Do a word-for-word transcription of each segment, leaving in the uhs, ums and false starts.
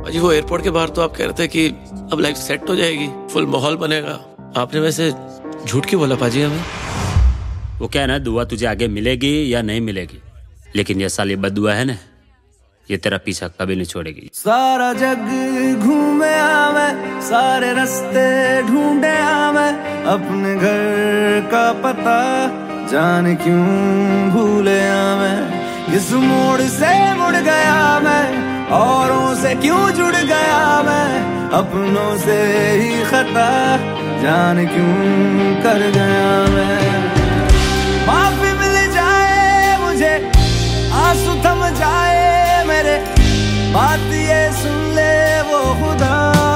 जी वो एयरपोर्ट के बाहर तो आप कह रहे थे कि अब लाइफ सेट हो जाएगी, फुल माहौल बनेगा। आपने वैसे झूठ क्यों बोला पाजी हमें? वो क्या है ना, दुआ तुझे आगे मिलेगी या नहीं मिलेगी, लेकिन ये साली बदुआ है ना, ये तेरा पीछा कभी नहीं छोड़ेगी। सारा जग घूमे मैं, सारे रास्ते ढूंढे मैं, अपने घर का पता जाने क्यों भूले मैं। किस मोड़ से मुड़ गया मैं, औरों से क्यों जुड़ गया मैं, अपनों से ही खता जाने क्यों कर गया मैं। माफी मिल जाए मुझे, आंसू थम जाए मेरे, बात ये सुन ले वो खुदा।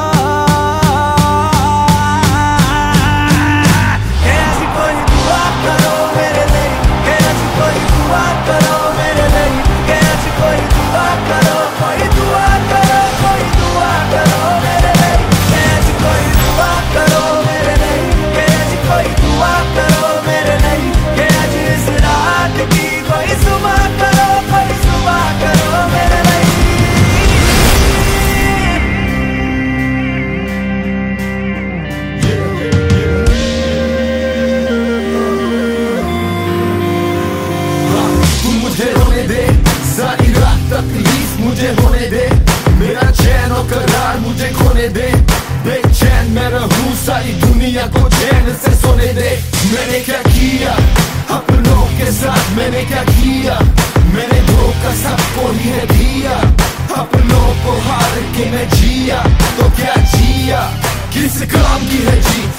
ऐसी कोई दुआ करो मेरे लिए, ऐसी कोई दुआ करो मेरे लिए, ऐसी कोई दुआ करो, कोई दुआ करो, कोई दुआ करो मेरे लिए, ऐसी कोई दुआ करो मेरे लिए, ऐसी कोई दुआ करो मेरे लिए, ऐसी इस रात की कोई सुबह करो, कोई सुबह करो मेरे लिए। मुझे होने दे सारी रात तकलीफ, मुझे होने दे मेरा चैन और करार मुझे खोने दे। बेचैन मैं रहूं सारी दुनिया को चैन से सोने दे। मैंने क्या किया अपनों के साथ, मैंने क्या किया, मैंने धोखा सबको ही है दिया। अपनों को हार के मैं जिया तो क्या जिया, किस काम की है जी